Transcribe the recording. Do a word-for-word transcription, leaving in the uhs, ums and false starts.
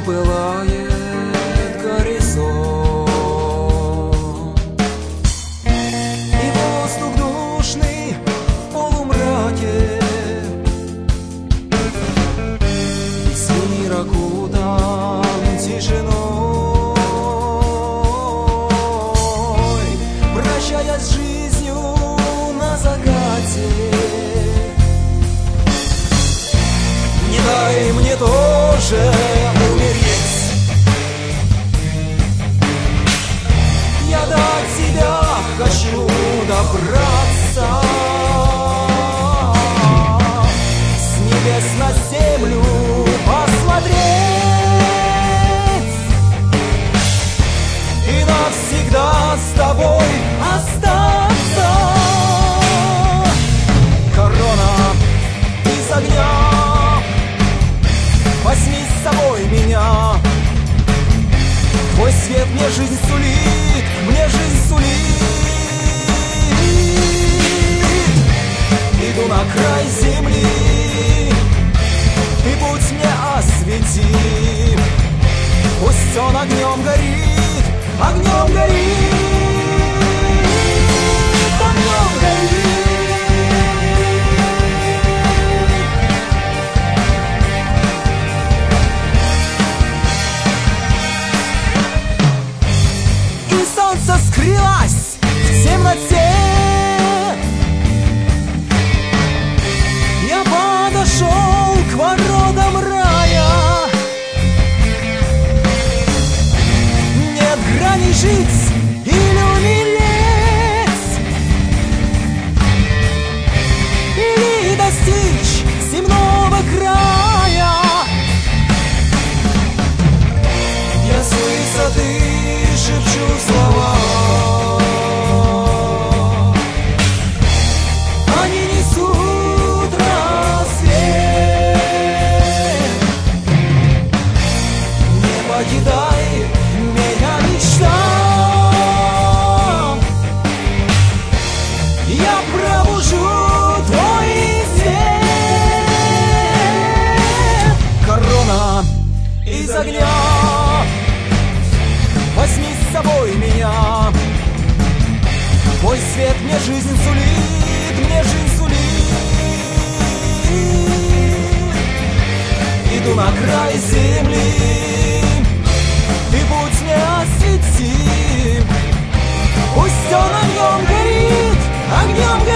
пылает горизонт, и воздух душный в полумраке, весь мир окутан тишиной, прощаясь с жизнью на закате. Не дай мне тоже умереть, я до тебя хочу добраться, с небес на землю посмотреть и навсегда с тобой остаться. Корона из огня, возьми с собой меня, твой свет мне жизнь сулит, мне жизнь сулит. Иду на край земли, ты путь мне освети, пусть он огнем горит, огнем горит, огнем горит. Солнце скрылось в темноте, я подошел к воротам рая. Нет грани жить или умереть, или достичь земного края. Я с высоты шепчу слова, они несут рассвет. Не покидай меня, мечта, я пробужу твой свет. Корона из огня, возьми с собой меня, твой свет мне жизнь сулит, мне жизнь сулит. Иду на край земли, ты путь мне освети, пусть он огнем горит, огнем горит.